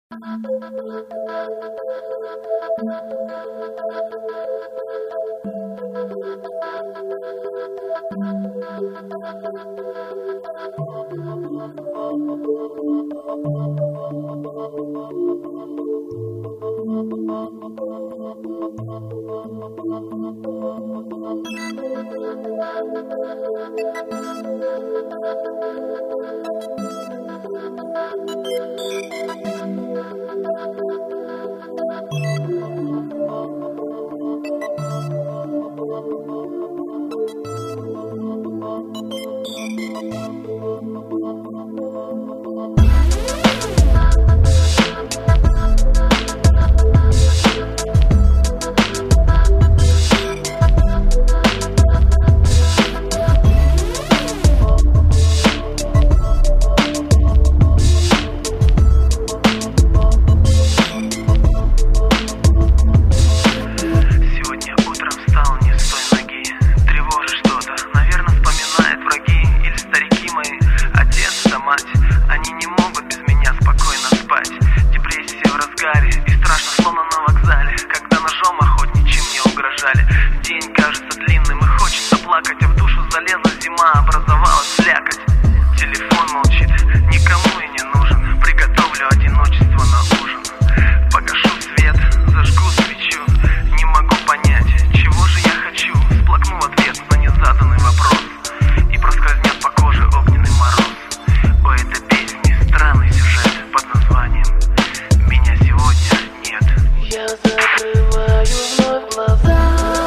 Они не могут без меня спокойно спать. Депрессия в разгаре, и страшно, словно на вокзале, когда ножом охотничьим мне угрожали. День кажется длинным и хочется плакать, а в душу залезла зима, образовалась слякоть. Телефон молчит, никому и не нужен. Приготовлю одиночество на ужин. Погашу свет, зажгу свечу. Не могу понять, чего же я хочу. Всплакну ответ на незаданный вопрос, и проскользнет по коже огненный мороз. У этой песни странный сюжет под названием «Меня сегодня нет». Я закрываю вновь глаза,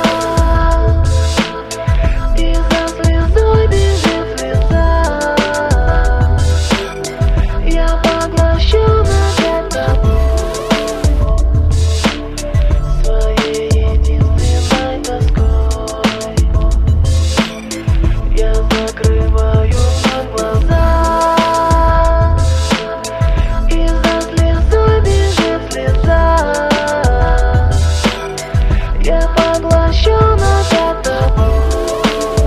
и за слезой бежит слеза. Я поглощен опять тобой, своей единственной тоской. Я закрываю вновь глаза, я поглощен опять тобой,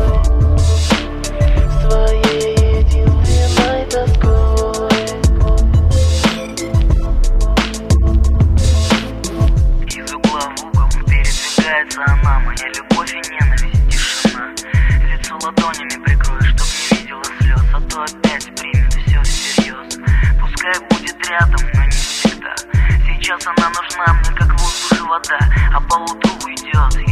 своей единственной тоской. Из угла в угол передвигается она, моя любовь и ненависть, тишина. Лицо ладонями прикрою, чтоб не видела слез, а то опять примет все всерьез. Пускай будет рядом, но не всегда. Сейчас она нужна мне, как воздух и вода, а поутру уйдет.